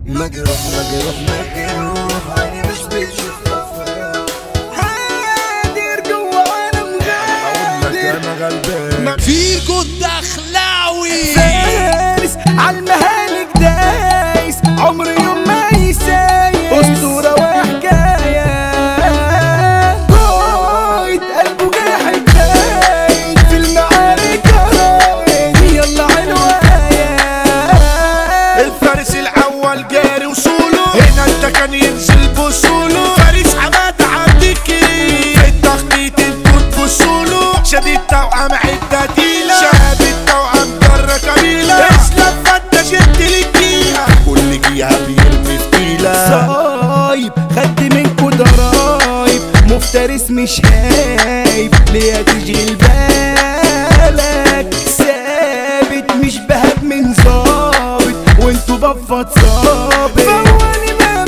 مجروح عيني مش بتشوف أفراح. هادر جوا عالم غادر أنا غلبان فيكو الدخلاوي فارس عالمهالك دايس، عمر يوم ما يسايس، أسطورة وحكاية قايد قلبه جاحد دايس، في المعارك رايد يلا عنوايا. الفارس الاول جاري وصوله، هنا انت كان ينزل بصوله. فارس حماد عبدكي في التخطيط انتوا تبصوله. شديد توأم عدة تقيلة، شهاب التوأم جرة كبيلة. اسلام فانت شد للجيهة، كل جيهة بيرمي في تقيلة. صايب خدت منكو ضرايب، مفترس مش هايب، ليه تشغل بالك؟ ثابت مش بهاب من ظابط، وانتو بفض صابت. فواني ما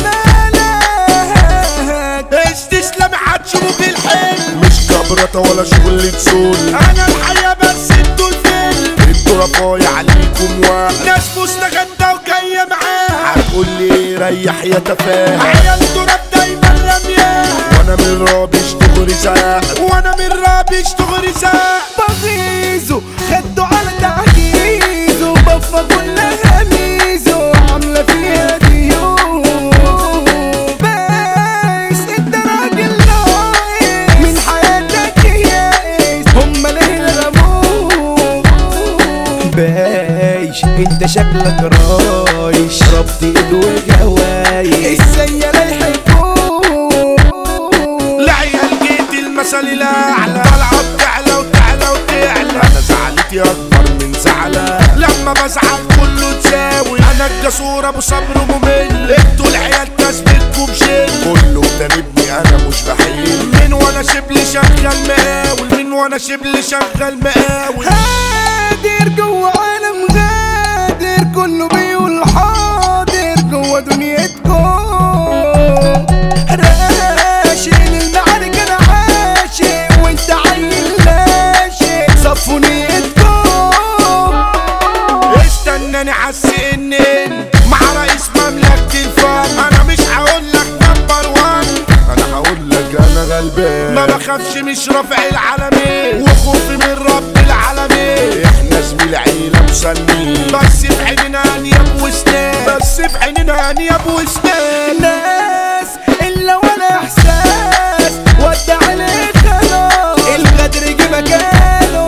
مالك استسلام هتشوفوا في الحلم، مش كبرة ولا شغل تزول. انا الحياة بس انتوا الفيلم، انتوا رفايع عليكم واحد. ناس مستغدة وجاية معاها، هتقول لي ريح يا تفاهة. عيال تراب دايما رمياه، وانا من رابش تغري زاق، وانا من رابش تغري زاق. بغيظه خدوا على تعجيزه، بفا كلها ميزه، عاملة فيها ديون. بس انت راجل ناقص، من حياتك يائس، هما ليه رموك؟ بايش انت شكلك رايش، ربط ايد وجوايش، السيالة يحبوك. العيال جيت المثل الاعلى، طالعه بتعلى وتعلى وتعلى. انا زعلتي اكبر من زعلة، لما بزعل كله تساوي. انا الجسور ابو صبر ممل، انتوا العيال تثبتكم شل. كله بتنبني انا مش بحيل، من وانا شبل شغال مقاول، من وانا شبل شغال مقاول. هادر جوا عالم غادر، كله بيقول حاضر جوا دنيتكم. راشق للمعارك انا عاشق، وانت عيل لاشق، صفوا نيتكم. استناني عالسنين مع رئيس مملكة الفن. انا مش هقولك نمبر وان، انا هقولك انا غلبان. ما بخافش مش رافع العالمين، وخوفي من رب العالمين. احنا زميل عيلة مسنين، بس في عيننا انياب وسنان، بس في عيننا انياب وسنان. ناس الا ولا احساس، ودع عليك خلاص، الغدر جه مكانه.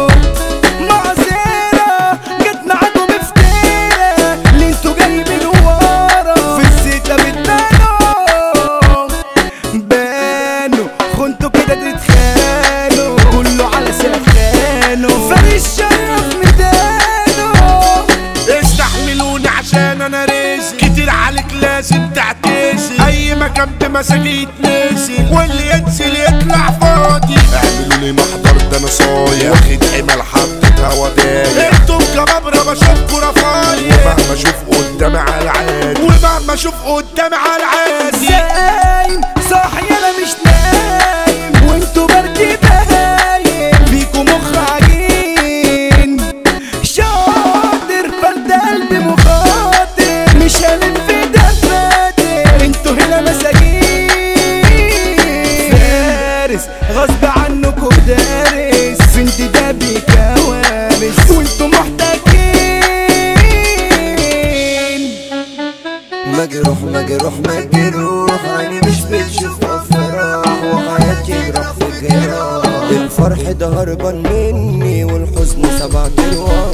معذرة جت معاكم افترا، اللي انتوا جايبين ورا في الزيتة بتبانوا. بانوا خنتوا كده تتخانوا، كله على سخانه، فارس شرف ميدانه. استحملوني عشان انا رزق كتير عليك، لازم تعتزل. اي مكان بمساجي يتنزل، واللي ينزل يطلع فاضي. اعملوا لي محضر ده انا صايع، واخد حمل حطيتها ودايع. انتم كبابرة بشوفكوا رفايع، ومهما اشوف قدامي على العادي، ومهما اشوف قدامي على العادي. سايم صاحي انا مش نايم، وانتوا بركي بهايم، فيكوا مخ عجين. شاطر فرد قلبي مخاطر، مش هلف دفاتر، انتوا هنا مساجين. فارس غصب عنكوا دارس، في انتدابي كوارث، وانتوا محتاجين. مجروح عيني مش بتشوف أفراح، وحياتي جرح في جراح. الفرح ده هربان مني، والحزن سبع أرواح.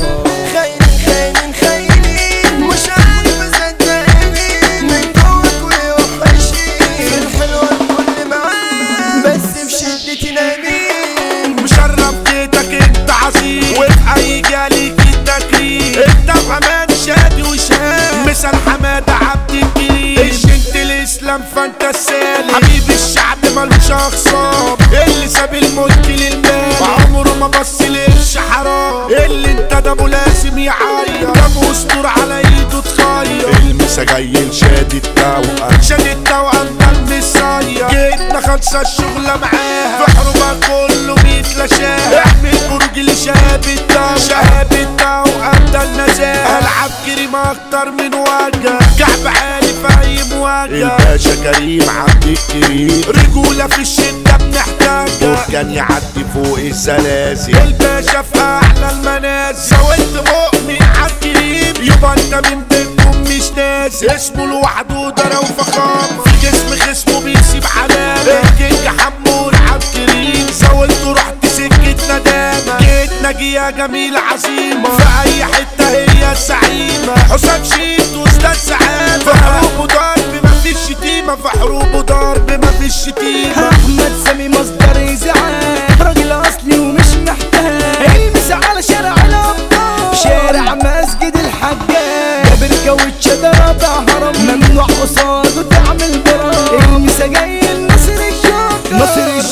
خاينين مش عارف صدقني، من جواك وحشين. الحلوة الكل معاك، بس بشدتي نايمين. مشرف بيتك انت عصير، وفي اي جاليك التكريم. انت بأمان شادي وشهاد، مثل حمادة عبد الجليل. انت الاسلام فانت السالم، حبيب الشعب ملوش اخصام. اللي ساب الملك للمال، عمره ما بص لقرش حرام. اللي انت ده لازم يعير، دم اسطور على ايده تخير. المسا جاي لشادي التوأم، شادي التوأم ده المسير. جيتنا خلصة الشغلة معاها، في حروبها كله بيت تلاشاه. اعمل برج لشهابتها شهابتها وابدا النزاهة. العب كريم اكتر من وجه كعب عالي في اي مواجهة. الباشا كريم عبد الكريم رجولة في الشدة بنحتاجها. كان يعدي فوق السلاسل الباشا في اعلى المنازل. زودت مؤمن عالكريم يبقى انت من بيتكم مش نازل. اسمه لوحده درا وفخامة في جسم خصمه بيسيب علامة. الكينج حمود عالكريم زودته رحت سكة ندامة. جيت ناجية جميلة عظيمة في اي حتة هي الزعيمة. حسام شيت واستاذ سعادة في حروب وضرب مفيش شتيمة. في حروب وضرب مفيش شتيمة. احمد سامي مصدر ازعاج راجل اصلي ومش محتاج. المس على شارع الابطال شارع مسجد الحجاج. جابر كاوتش ده رابع هرم ممنوع قصاده تعمل برام. المسا جاي النصر الجوكر نصر